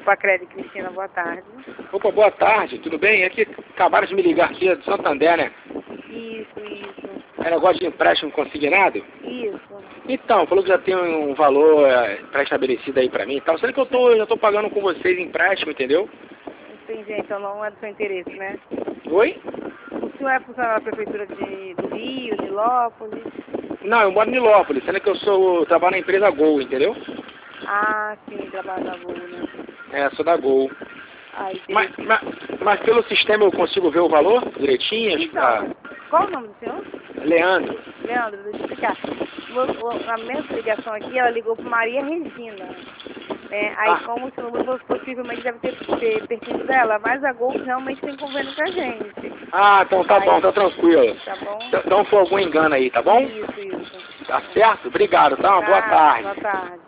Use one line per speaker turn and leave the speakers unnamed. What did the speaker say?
Pacred, Cristina, boa tarde.
Opa, boa tarde, tudo bem? Aqui acabaram de me ligar aqui, é do Santander, né?
Isso.
É negócio de empréstimo consignado?
Isso.
Então, falou que já tem um valor pré-estabelecido aí pra mim e tal. Sendo que eu já tô pagando com vocês empréstimo, entendeu?
Entendi, então não é do seu interesse, né?
Oi?
O senhor é funcionário da Prefeitura do Rio, de Lópolis?
Não, eu moro em Nilópolis, sendo que eu trabalho na empresa Gol, entendeu?
Ah, sim, trabalho na Gol, né?
É, sou da Gol.
Ah,
Mas pelo sistema eu consigo ver o valor direitinho?
Então, qual o nome do senhor?
Leandro.
Leandro, deixa eu explicar. A minha ligação aqui, ela ligou para Maria Regina. Aí, como esse número possivelmente deve ter perdido dela, mas a Gol realmente tem convênio com a gente.
Ah, então tá bom, tá tranquilo.
Tá bom?
Então foi algum engano aí, tá bom?
Isso.
Tá certo? Obrigado, tá? Uma boa tarde.
Boa tarde.